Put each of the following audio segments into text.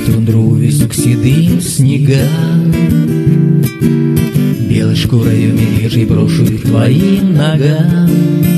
тундру везу к седым снегам, белой шкурою медвежьей брошу их твоим ногам.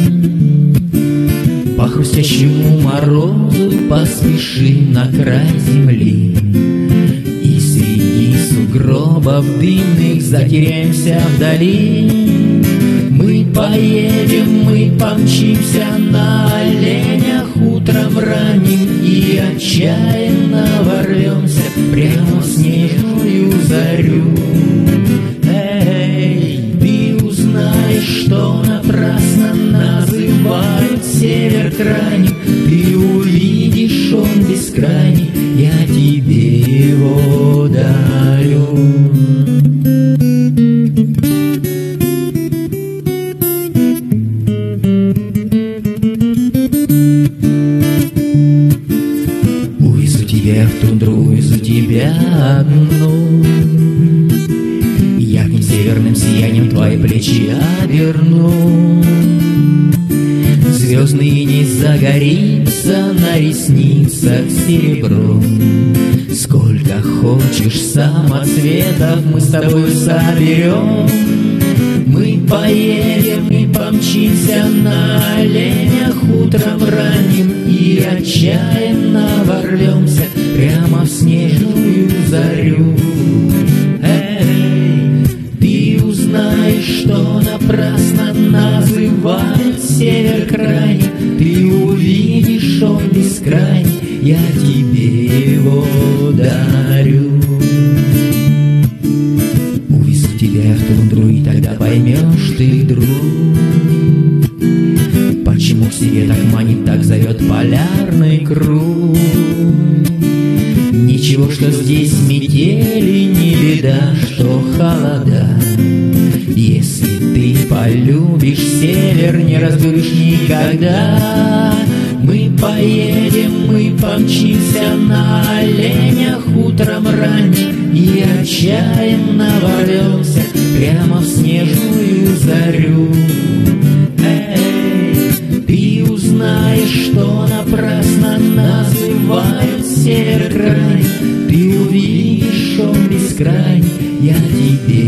По хрустящему морозу поспешим на край земли, и среди сугробов дымных затеряемся вдали. Мы поедем, мы помчимся на оленях утром ранним и отчаянно ворвемся прямо в снежную зарю. Эй, ты узнаешь, что напрасно называют север крайним. Ты увидишь, он бескрайний, я тебе его дарю. Увезу тебя в тундру, увезу тебя одну, ярким северным сиянием твои плечи оберну. Звездный не загорится на ресницах серебром. Сколько хочешь самоцветов мы с тобой соберем. Мы поедем и помчимся на оленях утром ранним и отчаянно ворвемся прямо в снежную зарю. Эй, ты узнаешь, что напрасно называют север крайним. Ты увидишь, он бескрайний, я тебе его дарю. Увезу тебя в тундру, и тогда поймешь ты, друг, почему к себе так манит, так зовет полярный круг. Ничего, что здесь метели, не беда, что холода. Если ты полюбишь север, не разбудишь никогда. Мы поедем, мы помчимся на оленях утром ранним и отчаянно ворвемся прямо в снежную зарю. Эй, ты узнаешь, что напрасно называют север крайним. Ты увидишь, он бескрайний, я тебе